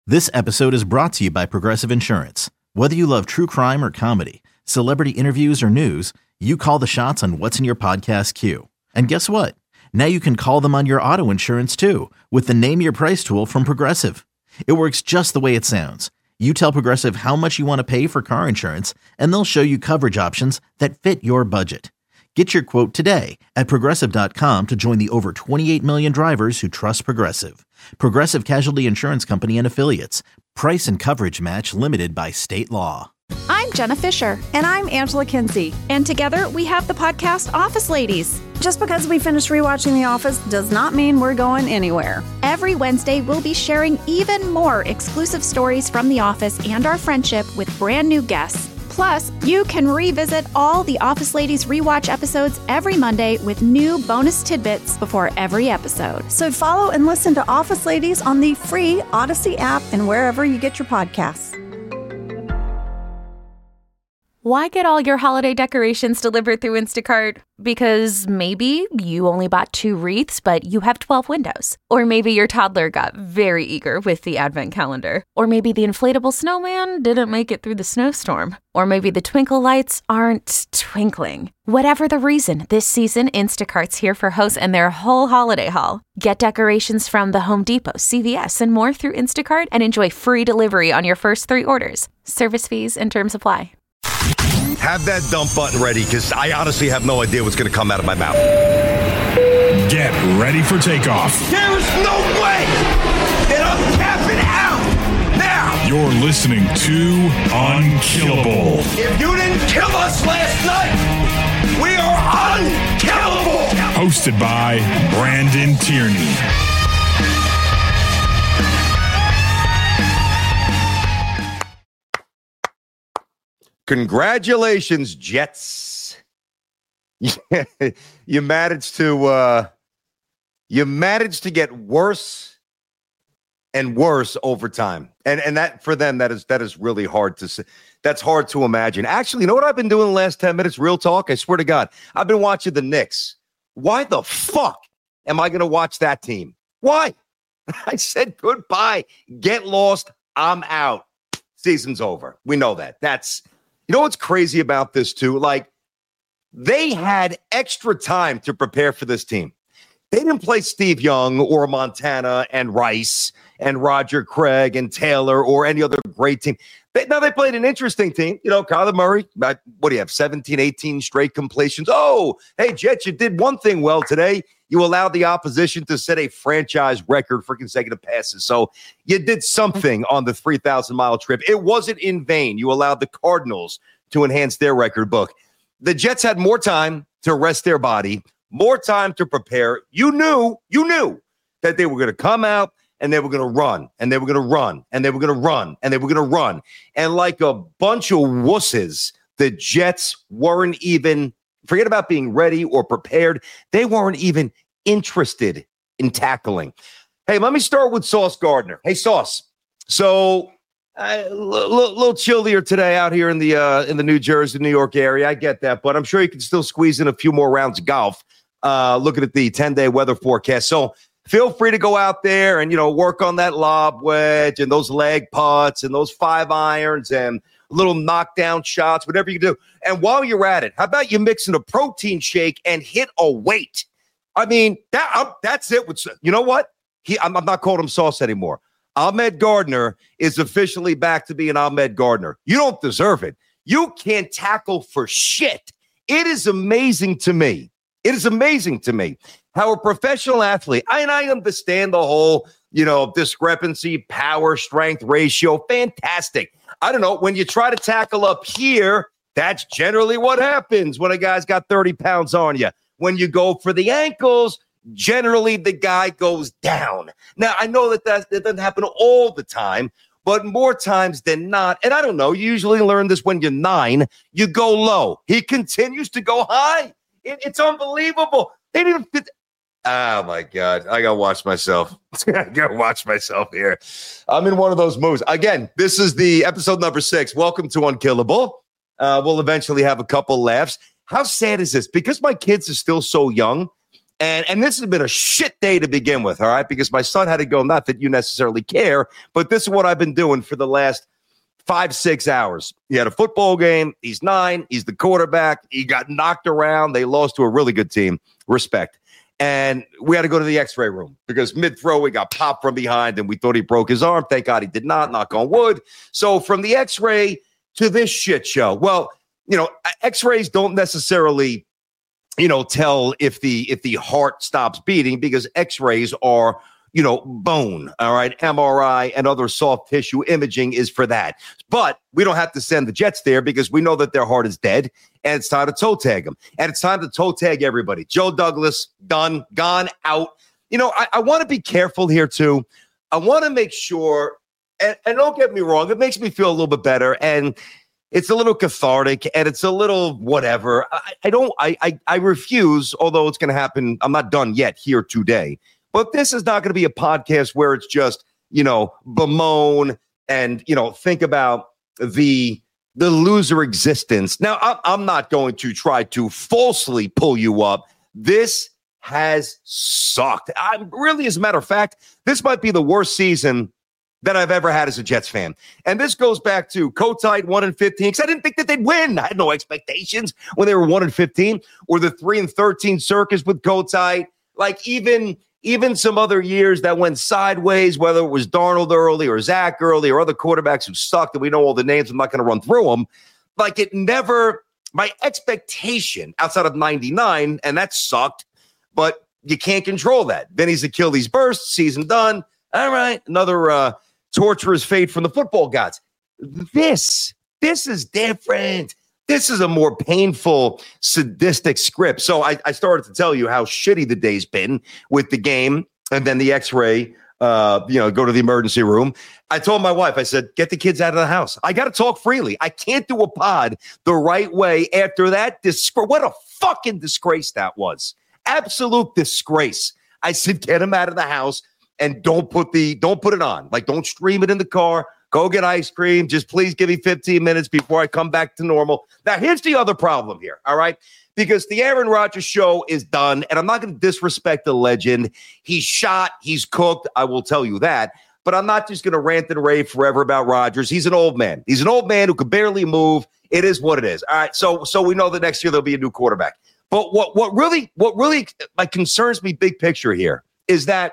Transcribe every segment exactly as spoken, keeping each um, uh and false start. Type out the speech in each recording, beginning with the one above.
This episode is brought to you by Progressive Insurance. Whether you love true crime or comedy, celebrity interviews or news, you call the shots on what's in your podcast queue. And guess what? Now you can call them on your auto insurance too with the Name Your Price tool from Progressive. It works just the way it sounds. You tell Progressive how much you want to pay for car insurance, and they'll show you coverage options that fit your budget. Get your quote today at Progressive dot com to join the over twenty-eight million drivers who trust Progressive. Progressive Casualty Insurance Company and Affiliates. Price and coverage match limited by state law. I'm Jenna Fisher. And I'm Angela Kinsey. And together we have the podcast Office Ladies. Just because we finished rewatching The Office does not mean we're going anywhere. Every Wednesday, we'll be sharing even more exclusive stories from The Office and our friendship with brand new guests. Plus, you can revisit all the Office Ladies rewatch episodes every Monday with new bonus tidbits before every episode. So follow and listen to Office Ladies on the free Odyssey app and wherever you get your podcasts. Why get all your holiday decorations delivered through Instacart? Because maybe you only bought two wreaths, but you have twelve windows. Or maybe your toddler got very eager with the advent calendar. Or maybe the inflatable snowman didn't make it through the snowstorm. Or maybe the twinkle lights aren't twinkling. Whatever the reason, this season, Instacart's here for hosts and their whole holiday haul. Get decorations from the Home Depot, C V S, and more through Instacart and enjoy free delivery on your first three orders. Service fees and terms apply. Have that dump button ready, because I honestly have no idea what's going to come out of my mouth. Get ready for takeoff. There is no way that I'm tapping out now. You're listening to Unkillable. If you didn't kill us last night, we are unkillable. Hosted by Brandon Tierney. Congratulations, Jets. you managed to uh, you managed to get worse and worse over time. And and that for them, that is that is really hard to say. That's hard to imagine. Actually, you know what I've been doing the last ten minutes? Real talk. I swear to God, I've been watching the Knicks. Why the fuck am I going to watch that team? Why? I said goodbye. Get lost. I'm out. Season's over. We know that. That's You know what's crazy about this, too? Like, they had extra time to prepare for this team. They didn't play Steve Young or Montana and Rice and Roger Craig and Taylor or any other great team. They, now, they played an interesting team. You know, Kyler Murray, what do you have, seventeen, eighteen straight completions? Oh, hey, Jets, you did one thing well today. You allowed the opposition to set a franchise record for consecutive passes. So you did something on the three thousand mile trip. It wasn't in vain. You allowed the Cardinals to enhance their record book. The Jets had more time to rest their body, more time to prepare. You knew, you knew that they were going to come out and they were going to run and they were going to run and they were going to run and they were going to run. And like a bunch of wusses, the Jets weren't even, forget about being ready or prepared. They weren't even interested in tackling. Hey, let me start with Sauce Gardner. Hey, Sauce. So a uh, little, little chillier today out here in the uh, in the New Jersey, New York area. I get that, but I'm sure you can still squeeze in a few more rounds of golf. Uh, looking at the ten-day weather forecast. So feel free to go out there and, you know, work on that lob wedge and those leg putts and those five irons and little knockdown shots, whatever you do. And while you're at it, how about you mix in a protein shake and hit a weight? I mean, that I'm, that's it. With, you know what? He, I'm, I'm not calling him Sauce anymore. Ahmed Gardner is officially back to being Ahmed Gardner. You don't deserve it. You can't tackle for shit. It is amazing to me. It is amazing to me how a professional athlete, and I understand the whole, you know, discrepancy, power, strength ratio. Fantastic. I don't know. When you try to tackle up here, that's generally what happens when a guy's got thirty pounds on you. When you go for the ankles, generally the guy goes down. Now, I know that that, that doesn't happen all the time, but more times than not, and I don't know, you usually learn this when you're nine, you go low. He continues to go high. It, it's unbelievable. They didn't fit. Oh, my God. I got to watch myself. I got to watch myself here. I'm in one of those moods. Again, this is the episode number six. Welcome to Unkillable. Uh, we'll eventually have a couple laughs. How sad is this? Because my kids are still so young, And, and this has been a shit day to begin with, all right? Because my son had to go, not that you necessarily care, but this is what I've been doing for the last five, six hours. He had a football game. He's nine. He's the quarterback. He got knocked around. They lost to a really good team. Respect. And we had to go to the x-ray room because mid-throw, he got popped from behind and we thought he broke his arm. Thank God he did not, knock on wood. So from the x-ray to this shit show. Well, you know, x-rays don't necessarily, you know, tell if the if the heart stops beating because x-rays are, you know, bone, all right? M R I and other soft tissue imaging is for that. But we don't have to send the Jets there because we know that their heart is dead and it's time to toe tag them. And it's time to toe tag everybody. Joe Douglas, done, gone, out. You know, I, I want to be careful here too. I want to make sure, and, and don't get me wrong, it makes me feel a little bit better. And it's a little cathartic and it's a little whatever. I, I don't, I, I, I refuse, although it's going to happen. I'm not done yet here today. But this is not going to be a podcast where it's just, you know, bemoan and, you know, think about the the loser existence. Now, I'm, I'm not going to try to falsely pull you up. This has sucked. I'm really, as a matter of fact, this might be the worst season that I've ever had as a Jets fan. And this goes back to Kotite one and fifteen, because I didn't think that they'd win. I had no expectations when they were one and fifteen, or the three and thirteen circus with Kotite. Like even, even some other years that went sideways, whether it was Darnold early or Zach early or other quarterbacks who sucked, and we know all the names, I'm not going to run through them. Like it never, my expectation outside of ninety-nine, and that sucked, but you can't control that. Vinny's Achilles burst, season done. All right, another uh, torturous fate from the football gods. This, this is different. This is a more painful, sadistic script. So I, I started to tell you how shitty the day's been with the game and then the x-ray, uh, you know, go to the emergency room. I told my wife, I said, get the kids out of the house. I got to talk freely. I can't do a pod the right way after that. Dis- what a fucking disgrace that was. Absolute disgrace. I said, get them out of the house. And don't put the don't put it on. Like, don't stream it in the car. Go get ice cream. Just please give me fifteen minutes before I come back to normal. Now, here's the other problem here, all right? Because the Aaron Rodgers show is done, and I'm not going to disrespect the legend. He's shot. He's cooked. I will tell you that. But I'm not just going to rant and rave forever about Rodgers. He's an old man. He's an old man who could barely move. It is what it is. All right, so so we know that next year there'll be a new quarterback. But what what really what really like concerns me, big picture here, is that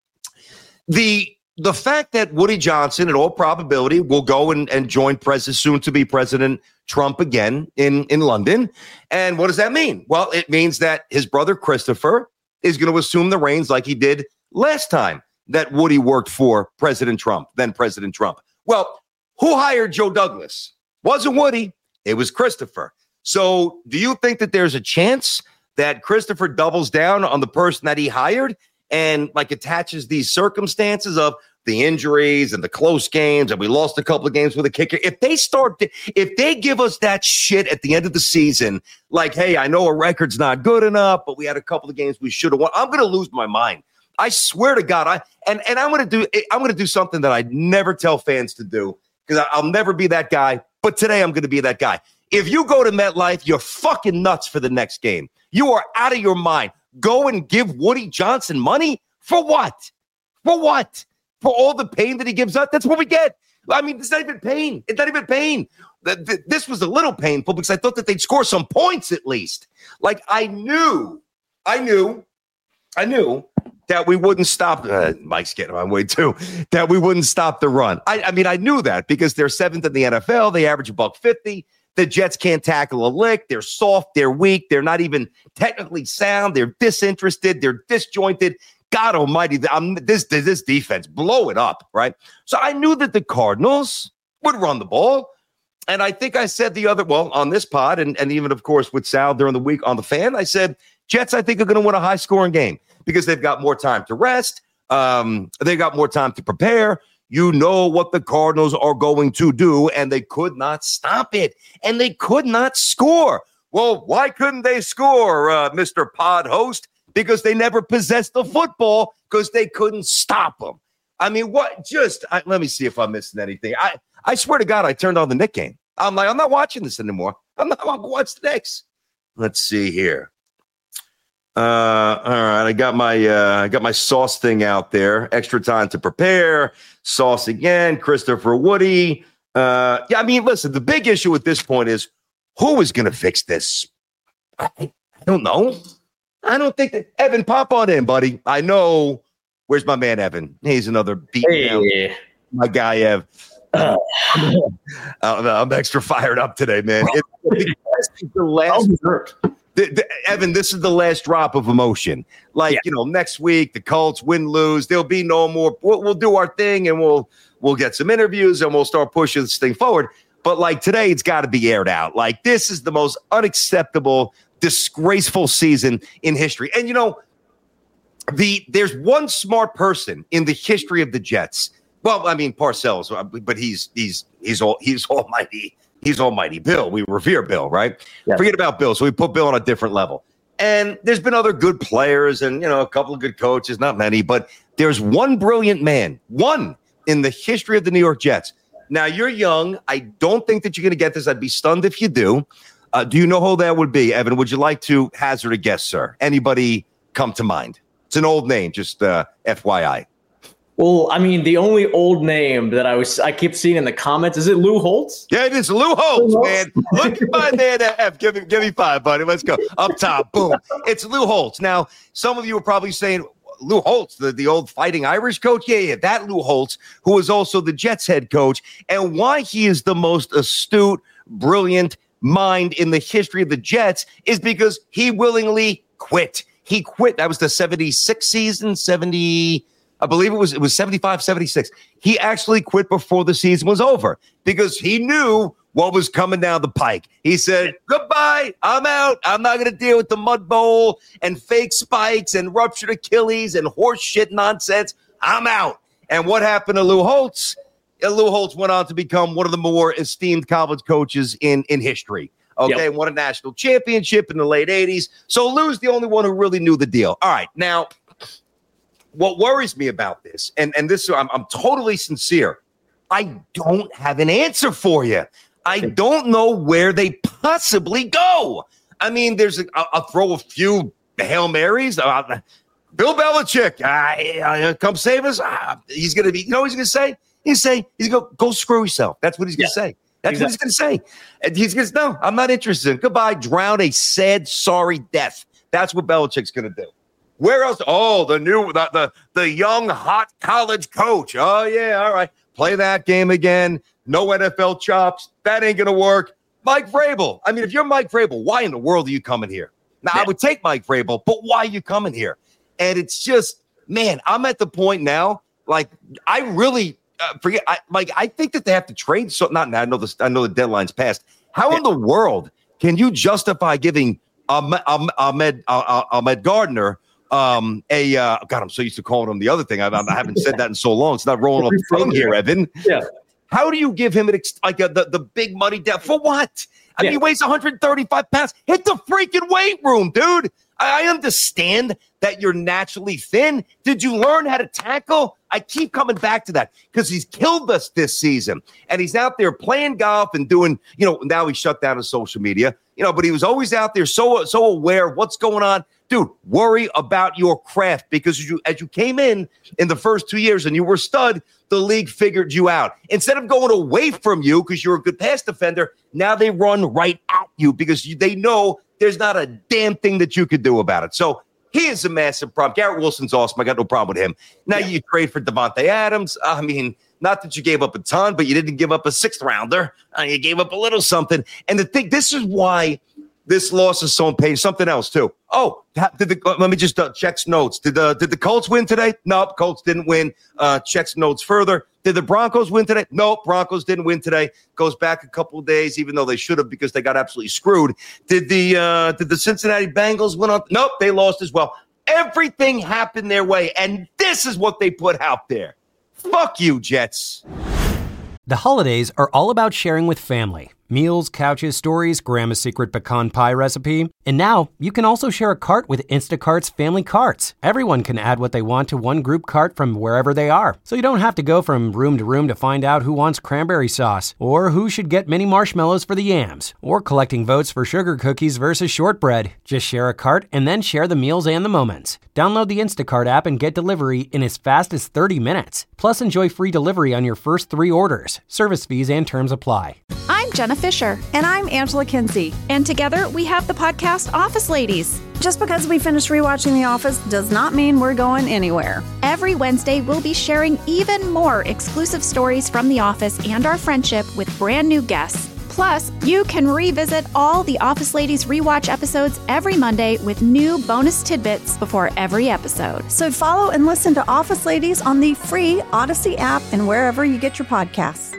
The the fact that Woody Johnson, in all probability, will go and, and join President, soon to be President Trump again in, in London. And what does that mean? Well, it means that his brother Christopher is going to assume the reins like he did last time that Woody worked for President Trump, then President Trump. Well, who hired Joe Douglas? Wasn't Woody. It was Christopher. So do you think that there's a chance that Christopher doubles down on the person that he hired and like attaches these circumstances of the injuries and the close games, and we lost a couple of games with a kicker? If they start, to, if they give us that shit at the end of the season, like, hey, I know a record's not good enough, but we had a couple of games we should have won, I'm going to lose my mind. I swear to God, I and and I'm going to do I'm going to do something that I never tell fans to do, because I'll never be that guy. But today I'm going to be that guy. If you go to MetLife, you're fucking nuts for the next game. You are out of your mind. Go and give Woody Johnson money? For what? For what? For all the pain that he gives us? That's what we get. I mean, it's not even pain. It's not even pain. This was a little painful because I thought that they'd score some points at least. Like, I knew, I knew, I knew that we wouldn't stop. Uh, Mike's getting on my way too. That we wouldn't stop the run. I, I mean, I knew that because they're seventh in the N F L. They average a buck fifty. The Jets can't tackle a lick. They're soft. They're weak. They're not even technically sound. They're disinterested. They're disjointed. God almighty, I'm, this, this defense, blow it up, right? So I knew that the Cardinals would run the ball. And I think I said the other, well, on this pod, and, and even, of course, with Sal during the week on the Fan, I said, Jets, I think, are going to win a high-scoring game because they've got more time to rest. Um, they've got more time to prepare. You know what the Cardinals are going to do, and they could not stop it, and they could not score. Well, why couldn't they score, uh, Mister Pod host? Because they never possessed the football because they couldn't stop them. I mean, what? Just I, let me see if I'm missing anything. I, I swear to God, I turned on the Knick game. I'm like, I'm not watching this anymore. I'm not going to watch the Knicks. Let's see here. Uh, all right, I got my uh, I got my sauce thing out there. Extra time to prepare. Sauce again. Christopher Woody. Uh, yeah, I mean, listen. The big issue at this point is who is going to fix this. I, I don't know. I don't think that Evan, pop on in, buddy. I know. Where's my man Evan? He's another beat down. Hey. My guy Ev. Uh, I'm extra fired up today, man. It's the last. The, the, Evan, this is the last drop of emotion. Like, yeah. you know, next week, the Colts win, lose. There'll be no more. We'll, we'll do our thing and we'll we'll get some interviews and we'll start pushing this thing forward. But like today, it's got to be aired out. Like, this is the most unacceptable, disgraceful season in history. And, you know, the there's one smart person in the history of the Jets. Well, I mean, Parcells, but he's he's he's all he's almighty. He's almighty Bill. We revere Bill, right? Yes. Forget about Bill. So we put Bill on a different level. And there's been other good players and, you know, a couple of good coaches, not many, but there's one brilliant man, one in the history of the New York Jets. Now, you're young. I don't think that you're going to get this. I'd be stunned if you do. Uh, do you know who that would be, Evan? Would you like to hazard a guess, sir? Anybody come to mind? It's an old name, just uh, F Y I. Well, I mean, the only old name that I was I keep seeing in the comments, is it Lou Holtz? Yeah, it is Lou Holtz, man. Look at my man F. Give me, give me five, buddy. Let's go. Up top, boom. It's Lou Holtz. Now, some of you are probably saying, Lou Holtz, the, the old Fighting Irish coach? Yeah, yeah, that Lou Holtz, who is also the Jets head coach, and why he is the most astute, brilliant mind in the history of the Jets is because he willingly quit. He quit. That was the seventy-six season, seventy I believe it was it was seventy-five, seventy-six. He actually quit before the season was over because he knew what was coming down the pike. He said, goodbye, I'm out. I'm not going to deal with the mud bowl and fake spikes and ruptured Achilles and horse shit nonsense. I'm out. And what happened to Lou Holtz? Lou Holtz went on to become one of the more esteemed college coaches in, in history. Okay, yep. Won a national championship in the late eighties. So Lou's the only one who really knew the deal. All right, now, what worries me about this, and, and this I'm, I'm totally sincere, I don't have an answer for you. I don't know where they possibly go. I mean, there's a, I'll, I'll throw a few Hail Marys. Uh, Bill Belichick, uh, uh, come save us. Uh, he's going to be, you know what he's going to say? He's say he's going to go screw yourself. That's what he's going to yeah. say. That's exactly. what he's going to say. And he's going to no, I'm not interested. Goodbye. Drown a sad, sorry death. That's what Belichick's going to do. Where else? Oh, the new, the, the the young, hot college coach. Oh, yeah, all right. Play that game again. No N F L chops. That ain't going to work. Mike Vrabel. I mean, if you're Mike Vrabel, why in the world are you coming here? Now, yeah. I would take Mike Vrabel, but why are you coming here? And it's just, man, I'm at the point now, like, I really uh, forget. I, like, I think that they have to trade. So, not now. I know, this, I know the deadline's passed. How yeah. in the world can you justify giving Ahmed, Ahmed, uh, Ahmed Gardner Um, a uh, God, I'm so used to calling him the other thing. I, I haven't said that in so long. It's not rolling off the tongue here, Evan. Yeah. How do you give him an ex- like a, the the big money deal for what? I yeah. mean, he weighs one hundred thirty-five pounds. Hit the freaking weight room, dude. I, I understand that you're naturally thin. Did you learn how to tackle? I keep coming back to that because he's killed us this season, and he's out there playing golf and doing. You know, now he shut down his social media. You know, but he was always out there, so so aware of what's going on. Dude, worry about your craft because as you, as you came in in the first two years and you were stud, the league figured you out. Instead of going away from you because you're a good pass defender, now they run right at you because you, they know there's not a damn thing that you could do about it. So he is a massive problem. Garrett Wilson's awesome. I got no problem with him. Now yeah. you trade for Devontae Adams. I mean, not that you gave up a ton, but you didn't give up a sixth rounder. Uh, you gave up a little something. And the thing, this is why this loss is so impatient. Something else too. Oh, did the, let me just uh, check notes. Did the did the Colts win today? Nope, Colts didn't win. Uh, checks notes further. Did the Broncos win today? Nope, Broncos didn't win today. Goes back a couple of days, even though they should have because they got absolutely screwed. Did the uh, did the Cincinnati Bengals win on? Nope, they lost as well. Everything happened their way, and this is what they put out there. Fuck you, Jets. The holidays are all about sharing with family. Meals, couches, stories, Grandma's secret pecan pie recipe. And now, you can also share a cart with Instacart's family carts. Everyone can add what they want to one group cart from wherever they are. So you don't have to go from room to room to find out who wants cranberry sauce, or who should get mini marshmallows for the yams, or collecting votes for sugar cookies versus shortbread. Just share a cart and then share the meals and the moments. Download the Instacart app and get delivery in as fast as thirty minutes. Plus, enjoy free delivery on your first three orders. Service fees and terms apply. I'm Jenna Fisher. And I'm Angela Kinsey. And together we have the podcast Office Ladies. Just because we finished rewatching The Office does not mean we're going anywhere. Every Wednesday, we'll be sharing even more exclusive stories from The Office and our friendship with brand new guests. Plus, you can revisit all the Office Ladies rewatch episodes every Monday with new bonus tidbits before every episode. So follow and listen to Office Ladies on the free Odyssey app and wherever you get your podcasts.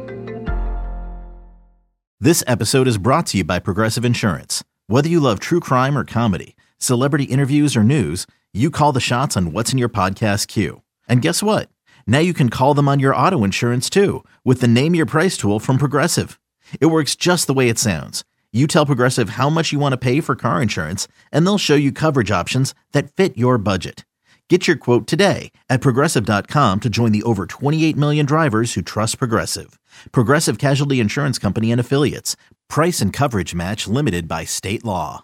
This episode is brought to you by Progressive Insurance. Whether you love true crime or comedy, celebrity interviews or news, you call the shots on what's in your podcast queue. And guess what? Now you can call them on your auto insurance too with the Name Your Price tool from Progressive. It works just the way it sounds. You tell Progressive how much you want to pay for car insurance, and they'll show you coverage options that fit your budget. Get your quote today at Progressive dot com to join the over twenty-eight million drivers who trust Progressive. Progressive Casualty Insurance Company and Affiliates. Price and coverage match limited by state law.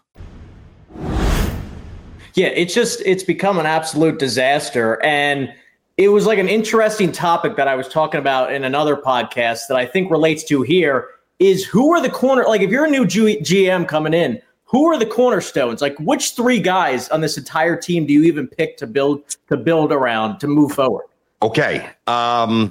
Yeah, it's just, it's become an absolute disaster. And it was like an interesting topic that I was talking about in another podcast that I think relates to here is who are the corner, like if you're a new G M coming in, who are the cornerstones? Like which three guys on this entire team do you even pick to build to build around to move forward? Okay. Um,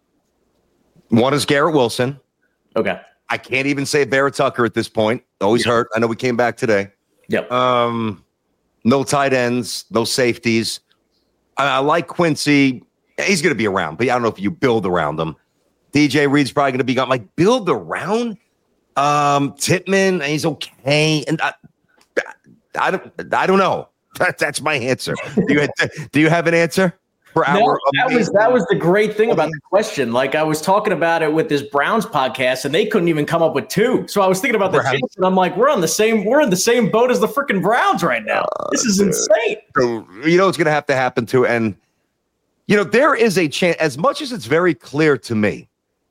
one is Garrett Wilson. Okay. I can't even say Barrett Tucker at this point. Always Yeah. hurt. I know we came back today. Yep. Um, no tight ends, no safeties. I, I like Quincy. He's going to be around, but I don't know if you build around him. D J Reed's probably going to be gone. Like build around um, Tittman. He's okay, and I, I don't. I don't know. That, that's my answer. Do you, do you have an answer for our? No, that was that was the great thing about the question. Like I was talking about it with this Browns podcast, and they couldn't even come up with two. So I was thinking about the Right. Jets, and I'm like, we're on the same we're in the same boat as the freaking Browns right now. This is insane. So, you know what's going to have to happen too, and you know there is a chance. As much as it's very clear to me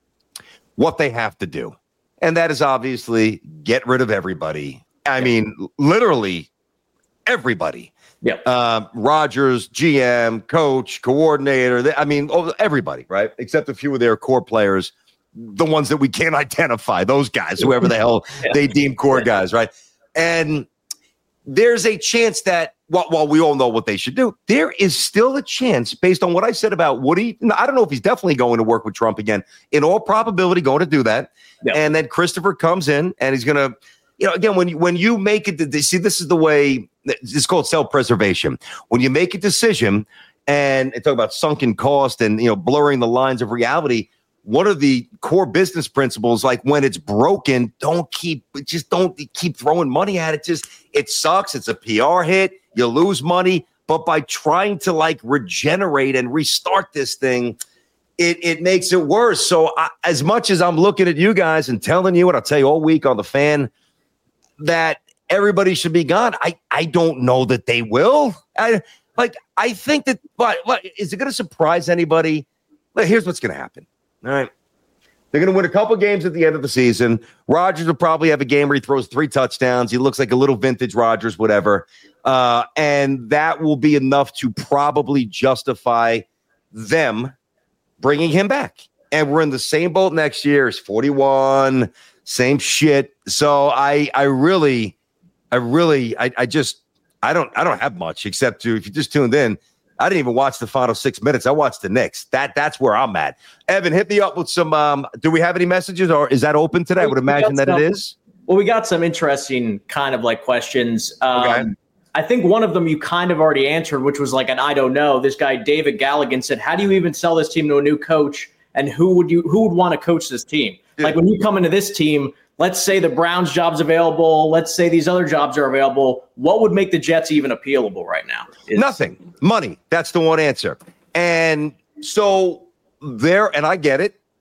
what they have to do, and that is obviously get rid of everybody. I mean, literally everybody. Yeah. Uh, Rodgers, G M, coach, coordinator. They, I mean, oh, everybody, right? Except a few of their core players, the ones that we can't identify, those guys, whoever the hell Yeah. they deem core guys, right? And there's a chance that, while, while we all know what they should do, there is still a chance, based on what I said about Woody. I don't know if he's definitely going to work with Trump again. In all probability, going to do that. Yeah. And then Christopher comes in, and he's going to, you know, again, when you, when you make it, see, this is the way, it's called self-preservation. When you make a decision and talk about sunken cost and, you know, blurring the lines of reality, one of the core business principles, like when it's broken, don't keep, just don't keep throwing money at it. Just, it sucks. It's a P R hit. You lose money. But by trying to like regenerate and restart this thing, it, it makes it worse. So I, as much as I'm looking at you guys and telling you what I'll tell you all week on The Fan, that everybody should be gone, I, I don't know that they will. I like, I think that, but, but is it going to surprise anybody? Well, here's what's going to happen. All right. They're going to win a couple games at the end of the season. Rodgers will probably have a game where he throws three touchdowns. He looks like a little vintage Rodgers, whatever. Uh, and that will be enough to probably justify them bringing him back. And we're in the same boat next year. It's forty-one, same shit. So I, I really, I really, I, I just, I don't, I don't have much except to, if you just tuned in, I didn't even watch the final six minutes. I watched the Knicks. That that's where I'm at. Evan, hit me up with some. Um, do we have any messages, or is that open today? I would imagine that it is. Well, we got some interesting kind of like questions. Um, Okay. I think one of them you kind of already answered, which was like an I don't know. This guy David Galligan said, "How do you even sell this team to a new coach? And who would you who would want to coach this team? Yeah. Like when you come into this team, let's say the Browns job's available. Let's say these other jobs are available. What would make the Jets even appealable right now?" Is- Nothing. Money. That's the one answer. And so there, and I get it.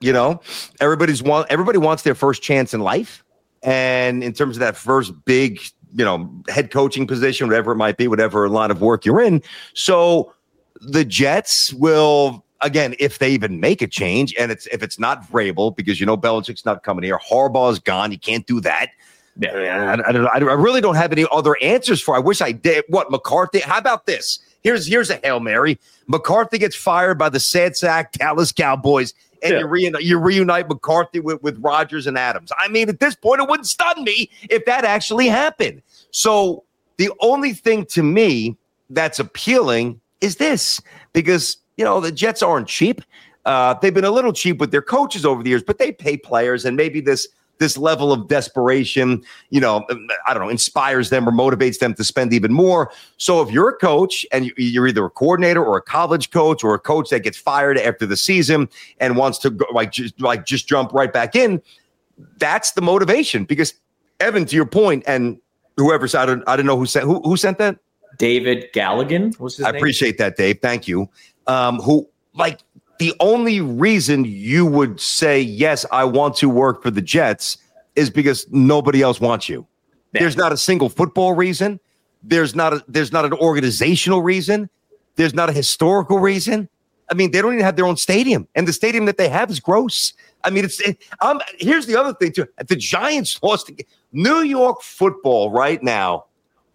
You know, everybody's want everybody wants their first chance in life. And in terms of that first big, you know, head coaching position, whatever it might be, whatever line of work you're in. So the Jets will, again, if they even make a change, and it's if it's not Vrabel, because you know Belichick's not coming here, Harbaugh's gone, you can't do that. I, I, I, I really don't have any other answers for. I wish I did. What, McCarthy? How about this? Here's here's a Hail Mary. McCarthy gets fired by the sad sack Dallas Cowboys. And yeah. you, reunite, you reunite McCarthy with, with Rodgers and Adams. I mean, at this point, it wouldn't stun me if that actually happened. So the only thing to me that's appealing is this, because, you know, the Jets aren't cheap. Uh, they've been a little cheap with their coaches over the years, but they pay players, and maybe this this level of desperation, you know, I don't know, inspires them or motivates them to spend even more. So if you're a coach and you're either a coordinator or a college coach or a coach that gets fired after the season and wants to go, like just like just jump right back in, that's the motivation. Because Evan, to your point, and whoever I don't I don't know who sent who who sent that. David Galligan was his I name. appreciate that, Dave. Thank you. Um, who like. The only reason you would say, yes, I want to work for the Jets is because nobody else wants you. Yeah. There's not a single football reason. There's not a, there's not an organizational reason. There's not a historical reason. I mean, they don't even have their own stadium, and the stadium that they have is gross. I mean, it's it, um, here's the other thing, too. The Giants lost to New York football right now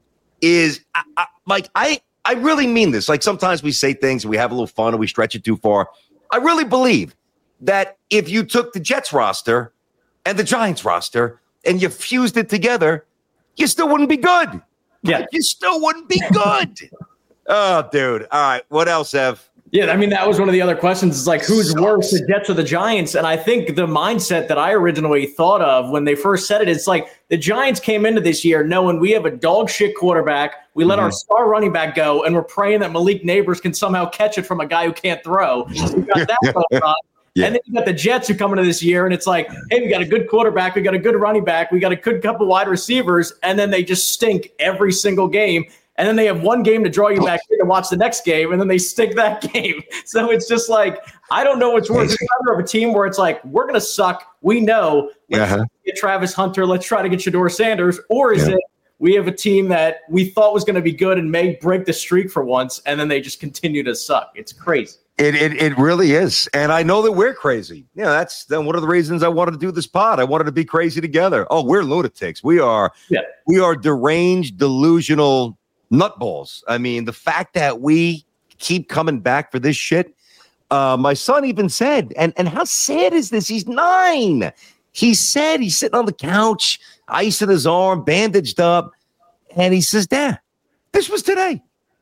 is I, I, like I, I really mean this. Like sometimes we say things and we have a little fun and we stretch it too far. I really believe that if you took the Jets roster and the Giants roster and you fused it together, you still wouldn't be good. Yeah. You still wouldn't be good. Oh, dude. All right. What else, Ev? Yeah, I mean, that was one of the other questions. It's like, who's so worse, the Jets or the Giants? And I think the mindset that I originally thought of when they first said it, it's like the Giants came into this year knowing we have a dog shit quarterback. We let mm-hmm. our star running back go, and we're praying that Malik Neighbors can somehow catch it from a guy who can't throw. We got that going on. Yeah. And then you got the Jets who come into this year, and it's like, hey, we got a good quarterback, we got a good running back, we got a good couple wide receivers, and then they just stink every single game. And then they have one game to draw you back in to watch the next game, and then they stick that game. So it's just like, I don't know what's worse. It's either of a team where it's like, we're going to suck. We know. Let's uh-huh. get Travis Hunter. Let's try to get Shedeur Sanders. Or is yeah. it we have a team that we thought was going to be good and may break the streak for once, and then they just continue to suck. It's crazy. It, it it really is. And I know that we're crazy. Yeah, that's then one of the reasons I wanted to do this pod. I wanted to be crazy together. Oh, we're lunatics. We are, yeah. we are deranged, delusional nutballs. I mean, the fact that we keep coming back for this shit. Uh, my son even said, and, and how sad is this? He's nine. He said he's sitting on the couch, ice in his arm, bandaged up. And he says, Dad, this was today.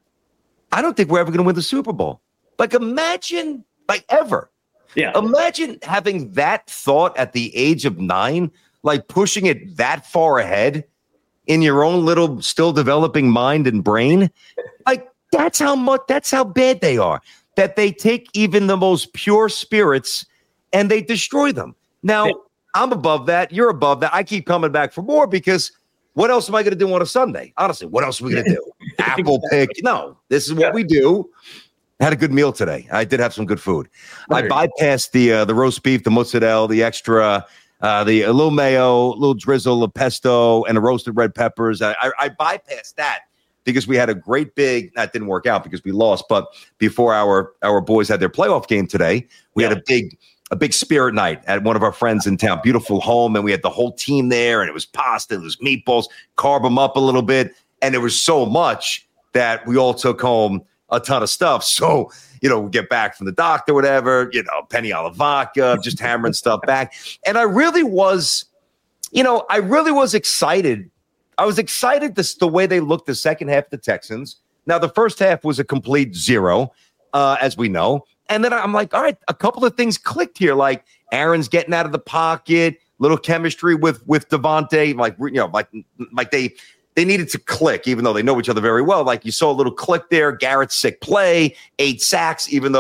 I don't think we're ever going to win the Super Bowl. Like, imagine, like, ever. Yeah. Imagine having that thought at the age of nine, like pushing it that far ahead in your own little still developing mind and brain. Like, that's how much, that's how bad they are, that they take even the most pure spirits and they destroy them. Now, I'm above that. You're above that. I keep coming back for more because what else am I going to do on a Sunday? Honestly, what else are we going to do? Apple pick? No, this is what we do. Had a good meal today. I did have some good food. I bypassed the uh, the roast beef, the mozzarella, the extra, uh, the a little mayo, a little drizzle of pesto, and the roasted red peppers. I, I, I bypassed that because we had a great big. That didn't work out because we lost. But before our our boys had their playoff game today, we yeah. had a big a big spirit night at one of our friends in town. Beautiful home, and we had the whole team there, and it was pasta, it was meatballs. Carb them up a little bit, and there was so much that we all took home a ton of stuff. So, you know, we get back from the doctor, whatever, you know, penny olive vodka, just hammering stuff back. And I really was, you know, I really was excited. I was excited this, the way they looked the second half of the Texans. Now, the first half was a complete zero, uh, as we know. And then I'm like, all right, a couple of things clicked here. Like Aaron's getting out of the pocket, little chemistry with, with Devontae, like, you know, like, like they, They needed to click, even though they know each other very well. Like you saw a little click there. Garrett's sick play, eight sacks, even though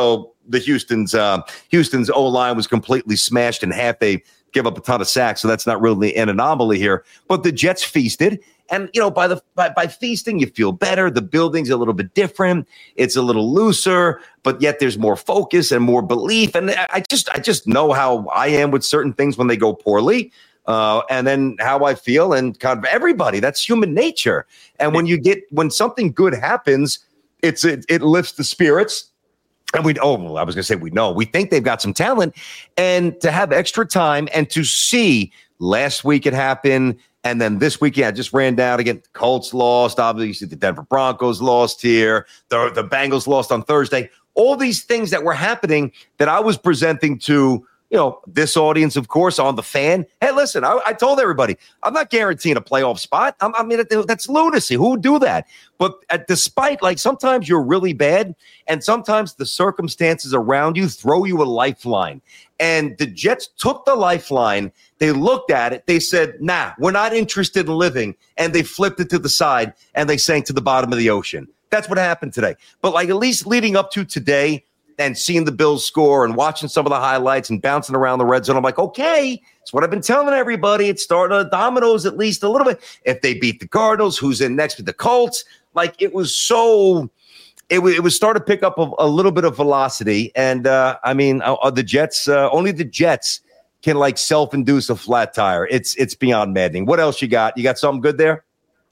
the Houston's uh, Houston's O-line was completely smashed in half. They give up a ton of sacks, so that's not really an anomaly here. But the Jets feasted. And, you know, by the by, by feasting, you feel better. The building's a little bit different. It's a little looser, but yet there's more focus and more belief. And I just I just know how I am with certain things when they go poorly, uh, and then how I feel and kind of everybody. That's human nature. And when you get when something good happens, it's it, it lifts the spirits. And we oh, well, I was going to say we know. We think they've got some talent. And to have extra time and to see last week it happened. And then this weekend, I just ran down again. The Colts lost. Obviously, the Denver Broncos lost here. The, the Bengals lost on Thursday. All these things that were happening that I was presenting to, you know, this audience, of course, on The Fan. Hey, listen, I, I told everybody, I'm not guaranteeing a playoff spot. I'm, I mean, that's lunacy. Who would do that? But at, despite, like, sometimes you're really bad, and sometimes the circumstances around you throw you a lifeline. And the Jets took the lifeline. They looked at it. They said, nah, we're not interested in living. And they flipped it to the side, and they sank to the bottom of the ocean. That's what happened today. But, like, at least leading up to today and seeing the Bills score and watching some of the highlights and bouncing around the red zone, I'm like, okay, it's what I've been telling everybody. It's starting to dominoes at least a little bit. If they beat the Cardinals, who's in next with the Colts? Like, it was so – It, w- it was starting to pick up a, a little bit of velocity. And, uh, I mean, uh, the Jets, uh, only the Jets can, like, self-induce a flat tire. It's it's beyond maddening. What else you got? You got something good there?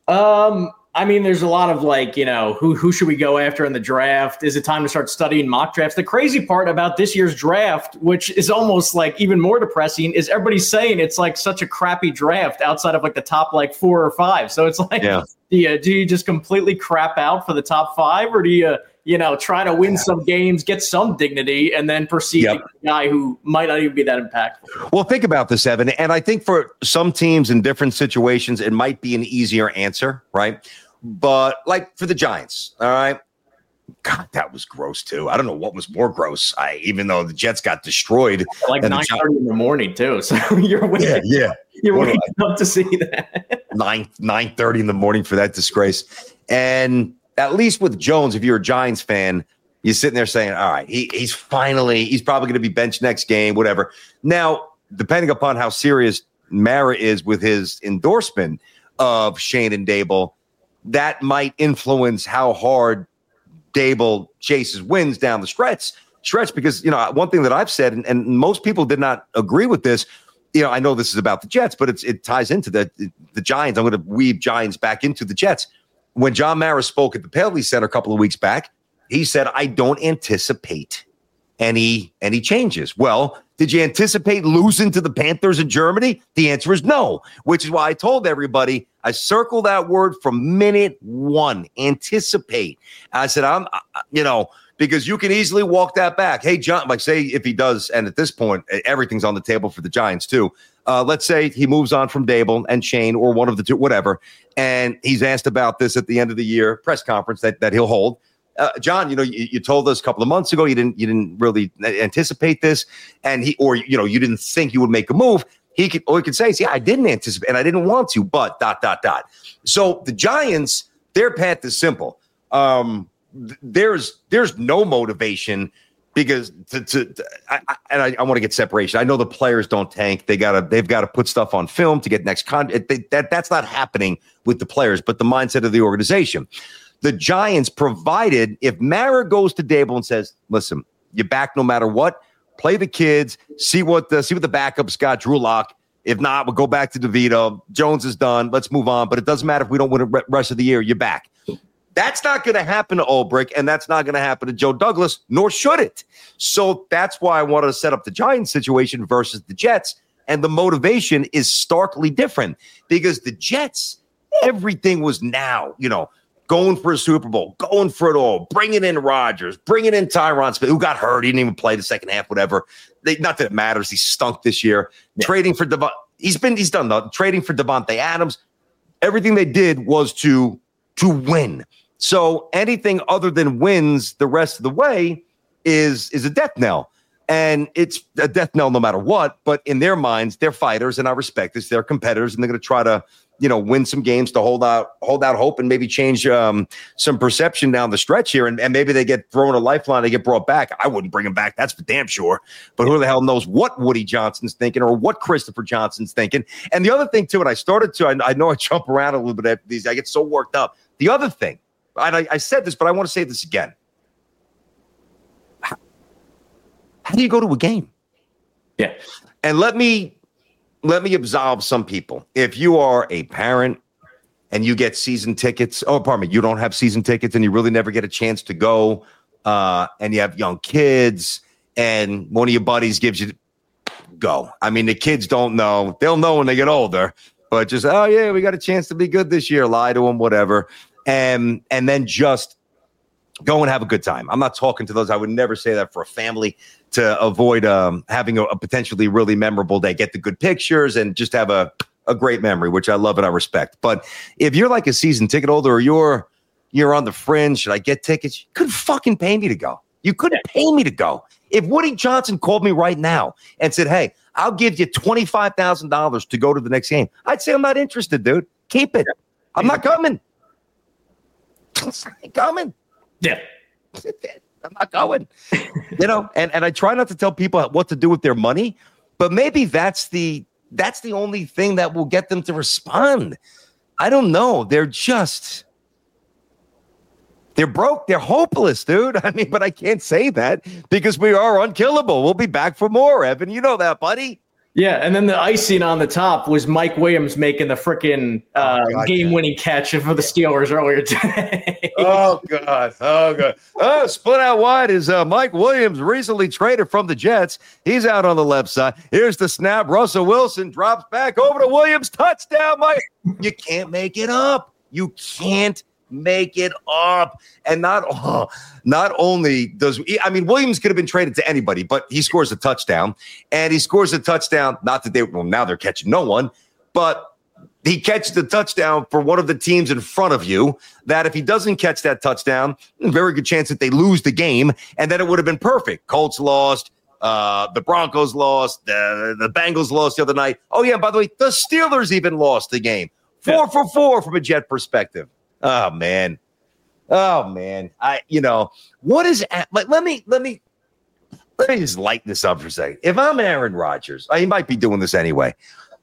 Um, I mean, there's a lot of, like, you know, who who should we go after in the draft? Is it time to start studying mock drafts? The crazy part about this year's draft, which is almost, like, even more depressing, is everybody's saying it's, like, such a crappy draft outside of, like, the top, like, four or five. So it's like, yeah. do, you, do you just completely crap out for the top five, or do you, you know, try to win some games, get some dignity, and then proceed yep. to a guy who might not even be that impactful? Well, think about this, Evan. And I think for some teams in different situations, it might be an easier answer, right? But like for the Giants, all right. God, that was gross too. I don't know what was more gross. I even though the Jets got destroyed, like nine thirty in the morning too. So you're waiting, yeah, yeah. You're waiting up to see that nine nine thirty in the morning for that disgrace. And at least with Jones, if you're a Giants fan, you're sitting there saying, "All right, he he's finally he's probably going to be benched next game, whatever." Now, depending upon how serious Mara is with his endorsement of Shane and Dable, that might influence how hard Dable chases wins down the stretch. Stretch because, you know, one thing that I've said, and, and most people did not agree with this, you know, I know this is about the Jets, but it's it ties into the, the Giants. I'm going to weave Giants back into the Jets. When John Mara spoke at the Paley Center a couple of weeks back, he said, I don't anticipate any any changes. Well, did you anticipate losing to the Panthers in Germany? The answer is no, which is why I told everybody, I circled that word from minute one, anticipate. I said, I'm, you know, because you can easily walk that back. Hey, John, like say if he does, and at this point, everything's on the table for the Giants too. Uh, let's say he moves on from Dable and Shane or one of the two, whatever, and he's asked about this at the end of the year press conference that, that he'll hold. Uh, John, you know, you, you told us a couple of months ago you didn't you didn't really anticipate this, and he or you know you didn't think you would make a move. He could or he could say, "Yeah, I didn't anticipate, and I didn't want to." But dot dot dot. So the Giants, their path is simple. Um, th- there's there's no motivation because to, to, to I, I, and I, I want to get separation. I know the players don't tank; they gotta they've got to put stuff on film to get next con. They, that that's not happening with the players, but the mindset of the organization. The Giants provided if Mara goes to Dable and says, listen, you're back no matter what, play the kids, see what the see what the backups got, Drew Lock. If not, we'll go back to DeVito. Jones is done. Let's move on. But it doesn't matter if we don't win the rest of the year, you're back. That's not going to happen to Ulbrich, and that's not going to happen to Joe Douglas, nor should it. So that's why I wanted to set up the Giants situation versus the Jets. And the motivation is starkly different because the Jets, everything was now, you know, going for a Super Bowl, going for it all, bringing in Rodgers, bringing in Tyron Smith, who got hurt. He didn't even play the second half, whatever. They, not that it matters. He stunk this year. Yeah. Trading for Devon. He's been, he's done the trading for Devontae Adams. Everything they did was to, to win. So anything other than wins the rest of the way is, is a death knell. And it's a death knell no matter what. But in their minds, they're fighters, and I respect this. They're competitors, and they're going to try to, you know, win some games to hold out, hold out hope and maybe change um, some perception down the stretch here. And, and maybe they get thrown a lifeline, they get brought back. I wouldn't bring them back. That's for damn sure. But who the hell knows what Woody Johnson's thinking or what Christopher Johnson's thinking. And the other thing, too, and I started to, I, I know I jump around a little bit after these. I get so worked up. The other thing, and I, I said this, but I want to say this again. How, how do you go to a game? Yeah. And let me... Let me absolve some people. If you are a parent and you get season tickets, oh, pardon me, you don't have season tickets and you really never get a chance to go, uh, and you have young kids and one of your buddies gives you, go. I mean, the kids don't know. They'll know when they get older, but just, oh, yeah, we got a chance to be good this year. Lie to them, whatever. And, and then just go and have a good time. I'm not talking to those. I would never say that for a family to avoid um, having a, a potentially really memorable day. Get the good pictures and just have a, a great memory, which I love and I respect. But if you're like a season ticket holder or you're you're on the fringe, should I get tickets? You couldn't fucking pay me to go. You couldn't pay me to go. If Woody Johnson called me right now and said, hey, I'll give you twenty-five thousand dollars to go to the next game, I'd say I'm not interested, dude. Keep it. I'm not coming. I'm not coming. Yeah. I'm not going. You know, and, and I try not to tell people what to do with their money, but maybe that's the that's the only thing that will get them to respond. I don't know. They're just they're broke. They're hopeless, dude. I mean, but I can't say that because we are unkillable. We'll be back for more, Evan. You know that, buddy. Yeah, and then the icing on the top was Mike Williams making the freaking uh, oh, game-winning catch for the Steelers earlier today. oh, God. Oh, God. Oh, split out wide is uh, Mike Williams, recently traded from the Jets. He's out on the left side. Here's the snap. Russell Wilson drops back over to Williams. Touchdown, Mike. You can't make it up. You can't make it up. And not oh, not only does I mean Williams could have been traded to anybody, but he scores a touchdown, and he scores a touchdown. Not that they well now they're catching no one, but he catches the touchdown for one of the teams in front of you. That if he doesn't catch that touchdown, very good chance that they lose the game, and then it would have been perfect. Colts lost. Uh, the Broncos lost. The, the Bengals lost the other night. Oh yeah, by the way, the Steelers even lost the game. Four yeah. for four from a Jet perspective. Oh man, oh man, I you know what is like? Let me let me let me just lighten this up for a second. If I'm Aaron Rodgers, he might be doing this anyway.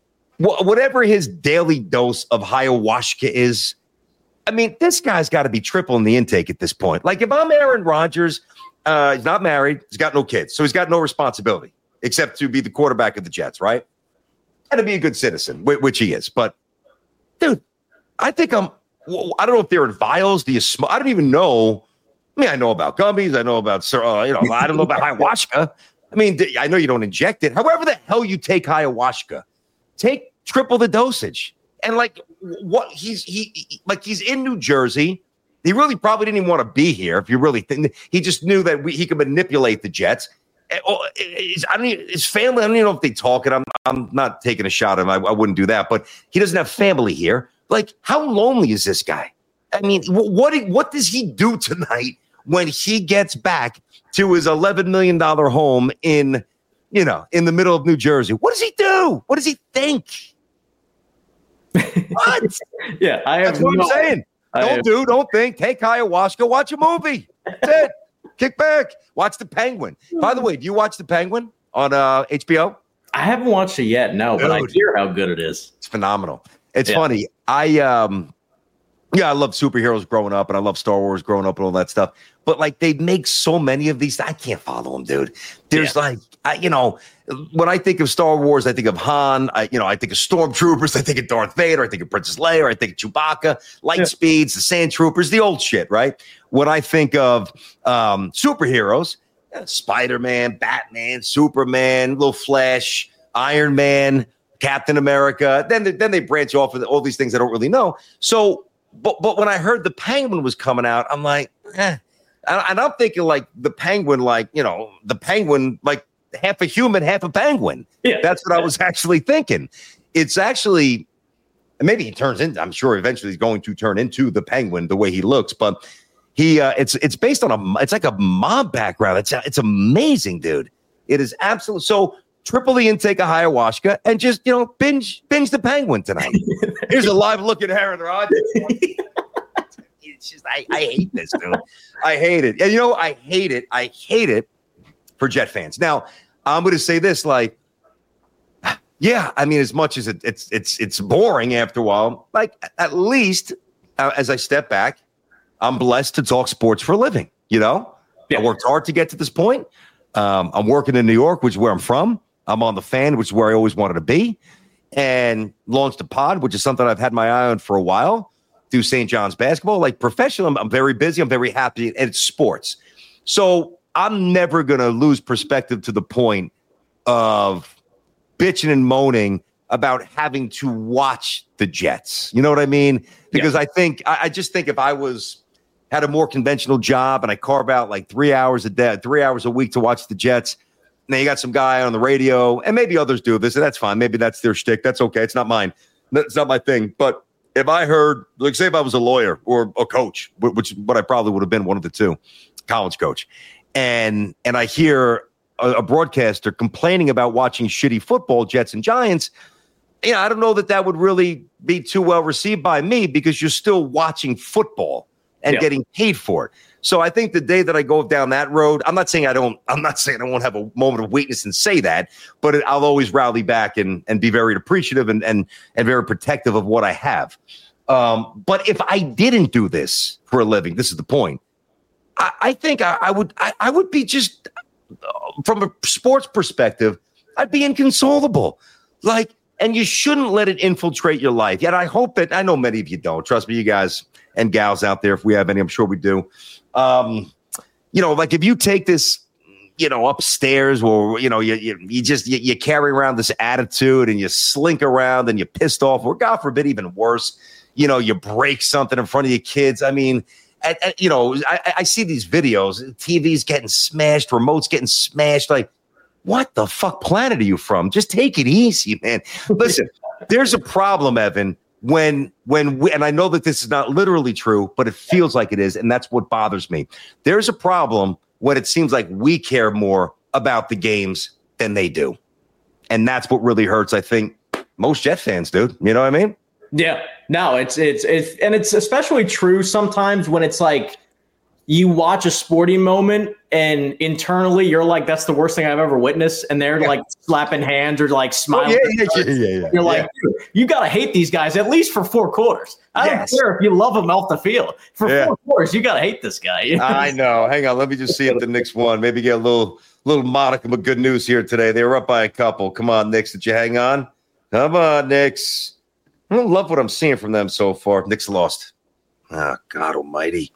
Wh- whatever his daily dose of ayahuasca is, I mean, this guy's got to be tripling the intake at this point. Like if I'm Aaron Rodgers, uh, he's not married, he's got no kids, so he's got no responsibility except to be the quarterback of the Jets, right? And to be a good citizen, which he is. But dude, I think I'm. I don't know if they're in vials. Do you sm- I don't even know. I mean, I know about gummies. I know about, uh, you know, I don't know about ayahuasca. I mean, I know you don't inject it. However the hell you take ayahuasca, take triple the dosage. And like what he's, he, he like he's in New Jersey. He really probably didn't even want to be here. If you really think he just knew that we, he could manipulate the Jets. Oh, I don't even, his family, I don't even know if they talk it. I'm, I'm not taking a shot at him. I, I wouldn't do that, but he doesn't have family here. Like, how lonely is this guy? I mean, what what does he do tonight when he gets back to his eleven million dollars home in, you know, in the middle of New Jersey? What does he do? What does he think? What? yeah, I have That's what no, I'm saying. I don't have, do, don't think. Take ayahuasca, watch a movie. That's it. Kick back. Watch The Penguin. By the way, do you watch The Penguin on uh, H B O? I haven't watched it yet, no, Dude. But I hear how good it is. It's phenomenal. It's yeah. funny. I um, yeah, I love superheroes growing up, and I love Star Wars growing up, and all that stuff. But like, they make so many of these. I can't follow them, dude. There's yeah. like, I, you know, when I think of Star Wars, I think of Han. I, you know, I think of Stormtroopers. I think of Darth Vader. I think of Princess Leia. I think of Chewbacca. Light yeah. speeds, the Sand Troopers, the old shit, right? When I think of um, superheroes, yeah, Spider-Man, Batman, Superman, Little Flash, Iron Man, Captain America. Then they, then they branch off with all these things I don't really know. So, but but when I heard the Penguin was coming out, I'm like, eh. And, and I'm thinking like the Penguin, like, you know, the Penguin, like half a human, half a penguin. Yeah. That's what I was actually thinking. It's actually, and maybe he turns into, I'm sure eventually he's going to turn into the Penguin the way he looks, but he, uh, it's it's based on a, it's like a mob background. It's it's amazing, dude. It is absolute. So triple the intake of ayahuasca and just, you know, binge binge the Penguin tonight. Here's a live look at Aaron Rodgers. It's just, I, I hate this, dude. I hate it. And, you know, I hate it. I hate it for Jet fans. Now, I'm going to say this, like, yeah, I mean, as much as it, it's it's it's boring after a while, like, at least uh, as I step back, I'm blessed to talk sports for a living, you know? Yeah. I worked hard to get to this point. Um, I'm working in New York, which is where I'm from. I'm on the Fan, which is where I always wanted to be, and launched a pod, which is something I've had my eye on for a while. Do Saint John's basketball, like professional. I'm, I'm very busy. I'm very happy, and it's sports. So I'm never going to lose perspective to the point of bitching and moaning about having to watch the Jets. You know what I mean? Because yeah. I think, I, I just think if I was, had a more conventional job and I carve out like three hours a day, three hours a week to watch the Jets, now you got some guy on the radio, and maybe others do this, and that's fine. Maybe that's their shtick. That's okay. It's not mine. That's not my thing. But if I heard, like, say if I was a lawyer or a coach, which what I probably would have been, one of the two, college coach, and and I hear a, a broadcaster complaining about watching shitty football, Jets and Giants, you know, I don't know that that would really be too well received by me, because you're still watching football and yeah. getting paid for it. So I think the day that I go down that road, I'm not saying I don't, I'm not saying I won't have a moment of weakness and say that, but it, I'll always rally back and, and be very appreciative and, and, and very protective of what I have. Um, but if I didn't do this for a living, this is the point. I, I think I, I would, I, I would be just uh, from a sports perspective, I'd be inconsolable. Like, and you shouldn't let it infiltrate your life. Yet I hope that, I know many of you don't. Trust me, you guys and gals out there, if we have any, I'm sure we do. Um, you know, like if you take this, you know, upstairs, or, you know, you you, you just, you, you carry around this attitude and you slink around and you're pissed off, or God forbid, even worse, you know, you break something in front of your kids. I mean, at, at, you know, I, I see these videos, T Vs getting smashed, remotes getting smashed. Like, what the fuck planet are you from? Just take it easy, man. Listen, there's a problem, Evan, when when we, and I know that this is not literally true, but it feels like it is, and that's what bothers me. There's a problem when it seems like we care more about the games than they do. And that's what really hurts, I think, most Jet fans, dude. You know what I mean? Yeah. No, it's it's it's and it's especially true sometimes when it's like you watch a sporting moment and internally you're like, that's the worst thing I've ever witnessed. And they're yeah. like slapping hands or like smiling. Oh, yeah, yeah, yeah, yeah, yeah. You're like, yeah. you got to hate these guys at least for four quarters. I yes. don't care if you love them off the field. For yeah. four quarters, you got to hate this guy. I know. Hang on. Let me just see if the Knicks won. Maybe get a little little modicum of good news here today. They were up by a couple. Come on, Knicks. Did you hang on? Come on, Knicks. I don't love what I'm seeing from them so far. Knicks lost. Oh, God almighty.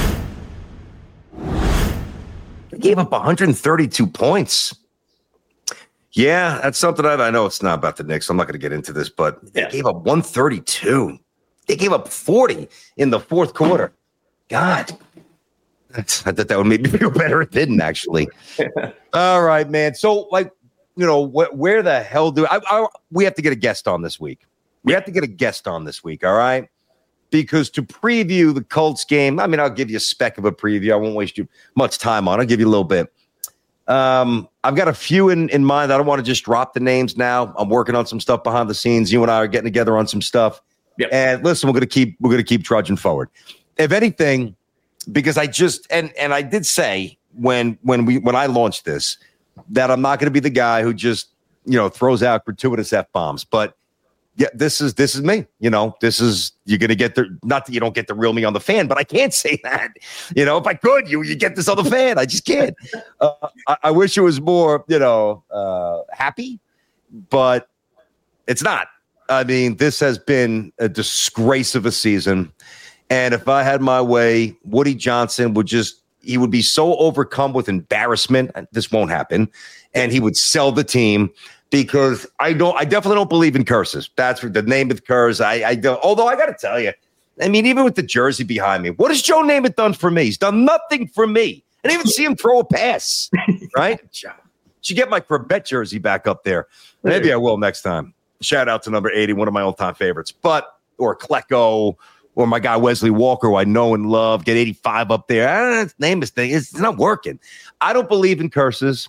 They gave up one hundred thirty-two points. Yeah, that's something I, I know it's not about the Knicks. I'm not going to get into this, but they yeah. gave up one thirty-two. They gave up forty in the fourth quarter. God, that's, I thought that would make me feel better. It didn't, actually. All right, man. So, like, you know, wh- where the hell do I, I? We have to get a guest on this week. We have to get a guest on this week, all right? Because to preview the Colts game, I mean, I'll give you a speck of a preview. I won't waste you much time on it. I'll give you a little bit. Um, I've got a few in, in mind. I don't want to just drop the names now. I'm working on some stuff behind the scenes. You and I are getting together on some stuff. Yep. And listen, we're gonna keep we're gonna keep trudging forward. If anything, because I just and and I did say when when we when I launched this that I'm not gonna be the guy who just, you know, throws out gratuitous F-bombs, but yeah, this is this is me. You know, this is you're gonna get the not that you don't get the real me on the Fan, but I can't say that. You know, if I could, you you get this on the Fan. I just can't. Uh, I, I wish it was more, you know, uh, happy, but it's not. I mean, this has been a disgrace of a season, and if I had my way, Woody Johnson would just he would be so overcome with embarrassment. This won't happen, and he would sell the team. Because I don't, I definitely don't believe in curses. That's the Namath curse. I, I don't. Although I got to tell you, I mean, even with the jersey behind me, what has Joe Namath done for me? He's done nothing for me. I didn't even see him throw a pass. Right? Should get my Corbett jersey back up there. Maybe I will next time. Shout out to number eighty, one of my all-time favorites. But or Klecko, or my guy Wesley Walker, who I know and love. Get eighty-five up there. I don't know, Namath thing. It's not working. I don't believe in curses.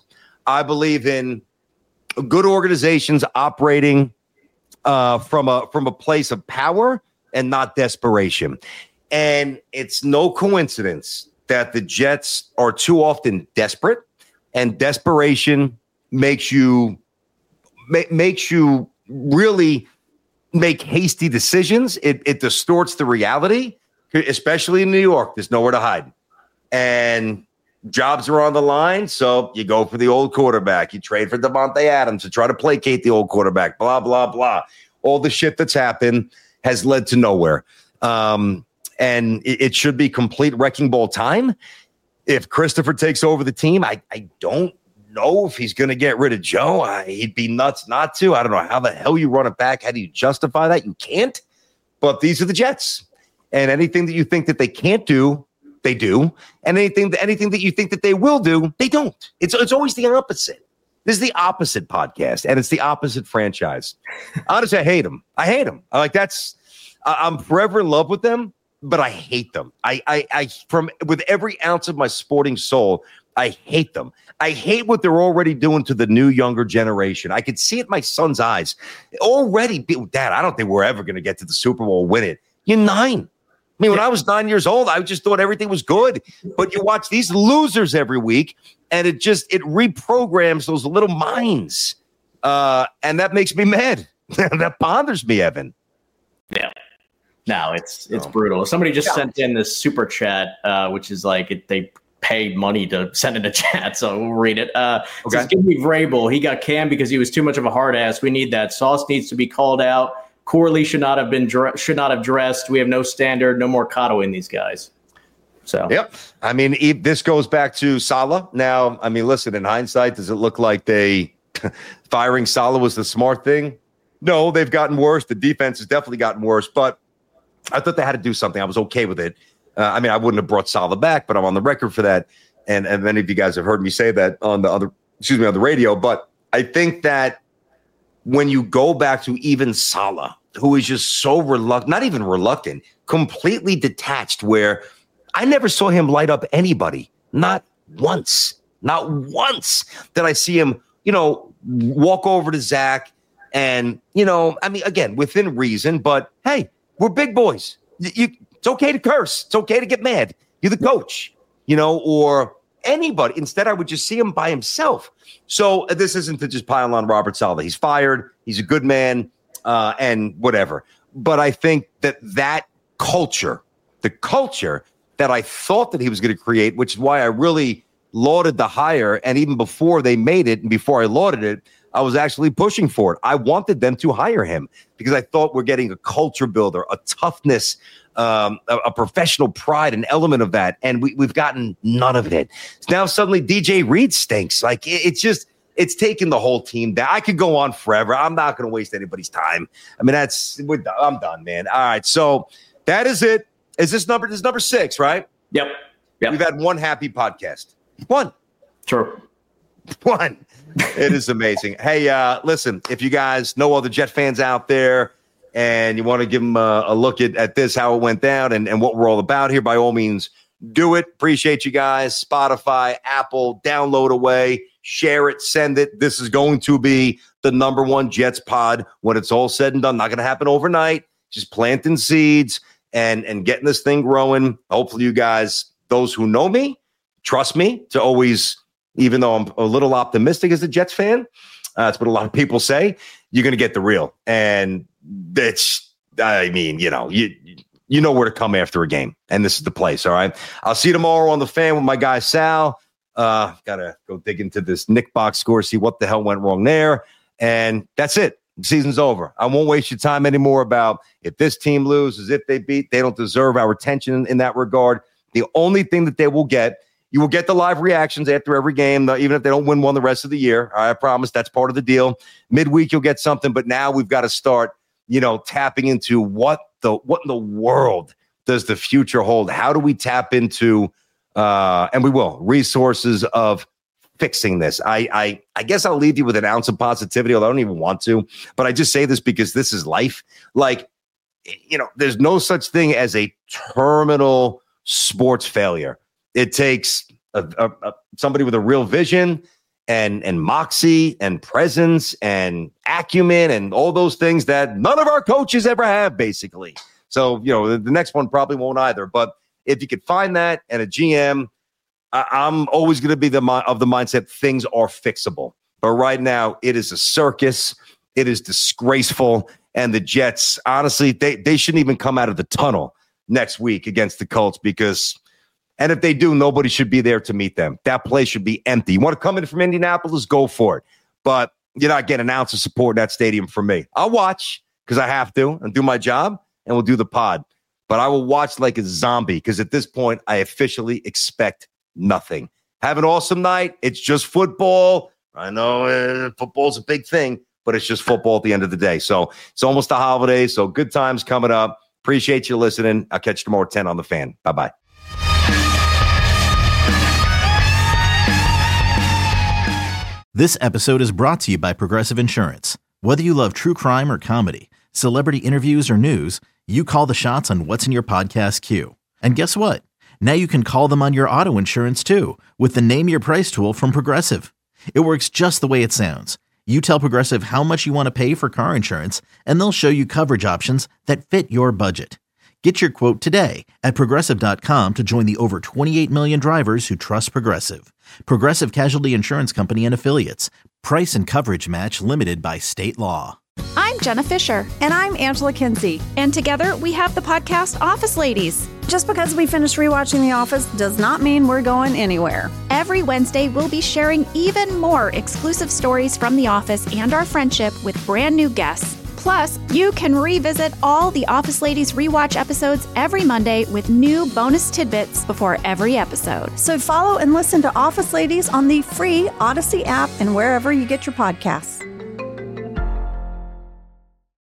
I believe in good organizations operating uh, from a from a place of power and not desperation. And it's no coincidence that the Jets are too often desperate, and desperation makes you ma- makes you really make hasty decisions. It, it distorts the reality, especially in New York. There's nowhere to hide. And jobs are on the line, so you go for the old quarterback. You trade for Devontae Adams to try to placate the old quarterback, blah, blah, blah. All the shit that's happened has led to nowhere. Um, and it, it should be complete wrecking ball time. If Christopher takes over the team, I, I don't know if he's going to get rid of Joe. I, he'd be nuts not to. I don't know how the hell you run it back. How do you justify that? You can't. But these are the Jets. And anything that you think that they can't do, they do. And anything that anything that you think that they will do, they don't. It's it's always the opposite. This is the opposite podcast, and it's the opposite franchise. Honestly, I hate them. I hate them. I like that's. I, I'm forever in love with them, but I hate them. I, I, I, from with every ounce of my sporting soul, I hate them. I hate what they're already doing to the new younger generation. I could see it in my son's eyes already. Dad, I don't think we're ever going to get to the Super Bowl, win it. You're nine. I mean, when I was nine years old, I just thought everything was good. But you watch these losers every week, and it just it reprograms those little minds, uh, and that makes me mad. That bothers me, Evan. Yeah. No, it's it's oh. brutal. Somebody just yeah. sent in this super chat, uh, which is like it, they paid money to send in a chat, so we'll read it. Uh, it okay. says, give me Vrabel. He got canned because he was too much of a hard ass. We need that. Sauce needs to be called out. Corley should not have been should not have dressed. We have no standard, no more coddling these guys. So yep. I mean, if this goes back to Saleh. Now, I mean, listen, in hindsight, does it look like they firing Saleh was the smart thing? No, they've gotten worse. The defense has definitely gotten worse, but I thought they had to do something. I was okay with it. Uh, I mean, I wouldn't have brought Saleh back, but I'm on the record for that. And and many of you guys have heard me say that on the other, excuse me, on the radio. But I think that when you go back to even Saleh, who is just so reluctant, not even reluctant, completely detached, where I never saw him light up anybody. Not once. Not once did I see him, you know, walk over to Zach and, you know, I mean, again, within reason, but hey, we're big boys. You, you, it's okay to curse. It's okay to get mad. You're the coach, you know, or anybody. Instead, I would just see him by himself. So uh, this isn't to just pile on Robert Saleh. He's fired. He's a good man uh, and whatever. But I think that that culture, the culture that I thought that he was going to create, which is why I really lauded the hire. And even before they made it and before I lauded it, I was actually pushing for it. I wanted them to hire him because I thought we're getting a culture builder, a toughness, um, a, a professional pride, an element of that. And we, we've gotten none of it. Now suddenly D J Reed stinks. Like it, it's just, it's taken the whole team down. I could go on forever. I'm not going to waste anybody's time. I mean, that's, we're done. I'm done, man. All right. So that is it. Is this number, this is number six, right? Yep. Yep. We've had one happy podcast. One. Sure. One. It is amazing. Hey, uh, listen, if you guys know other Jet fans out there and you want to give them a, a look at, at this, how it went down and, and what we're all about here, by all means, do it. Appreciate you guys. Spotify, Apple, download away, share it, send it. This is going to be the number one Jets pod when it's all said and done. Not going to happen overnight. Just planting seeds and, and getting this thing growing. Hopefully you guys, those who know me, trust me to always, even though I'm a little optimistic as a Jets fan, uh, that's what a lot of people say, you're going to get the real. And that's, I mean, you know, you you know where to come after a game. And this is the place, all right? I'll see you tomorrow on The Fan with my guy Sal. Uh, got to go dig into this Nick box score, see what the hell went wrong there. And that's it. The season's over. I won't waste your time anymore about if this team loses, if they beat, they don't deserve our attention in, in that regard. The only thing that they will get, you will get the live reactions after every game, even if they don't win one the rest of the year. I promise that's part of the deal. Midweek, you'll get something, but now we've got to start, you know, tapping into what the what in the world does the future hold? How do we tap into, uh, and we will, resources of fixing this? I, I I guess I'll leave you with an ounce of positivity, although I don't even want to, but I just say this because this is life. Like, you know, there's no such thing as a terminal sports failure. It takes a, a, a, somebody with a real vision and and moxie and presence and acumen and all those things that none of our coaches ever have, basically. So, you know, the, the next one probably won't either. But if you could find that and a G M, I, I'm always going to be the of the mindset things are fixable. But right now, it is a circus. It is disgraceful. And the Jets, honestly, they, they shouldn't even come out of the tunnel next week against the Colts because, and if they do, nobody should be there to meet them. That place should be empty. You want to come in from Indianapolis, go for it. But you're not getting an ounce of support in that stadium from me. I'll watch because I have to and do my job, and we'll do the pod. But I will watch like a zombie because at this point, I officially expect nothing. Have an awesome night. It's just football. I know uh, football's a big thing, but it's just football at the end of the day. So it's almost the holidays. So good times coming up. Appreciate you listening. I'll catch you tomorrow at ten on The Fan. Bye-bye. This episode is brought to you by Progressive Insurance. Whether you love true crime or comedy, celebrity interviews or news, you call the shots on what's in your podcast queue. And guess what? Now you can call them on your auto insurance too with the Name Your Price tool from Progressive. It works just the way it sounds. You tell Progressive how much you want to pay for car insurance, and they'll show you coverage options that fit your budget. Get your quote today at Progressive dot com to join the over twenty-eight million drivers who trust Progressive. Progressive Casualty Insurance Company and Affiliates. Price and coverage match limited by state law. I'm Jenna Fisher. And I'm Angela Kinsey. And together we have the podcast Office Ladies. Just because we finished rewatching The Office does not mean we're going anywhere. Every Wednesday, we'll be sharing even more exclusive stories from The Office and our friendship with brand new guests. Plus, you can revisit all the Office Ladies rewatch episodes every Monday with new bonus tidbits before every episode. So follow and listen to Office Ladies on the free Odyssey app and wherever you get your podcasts.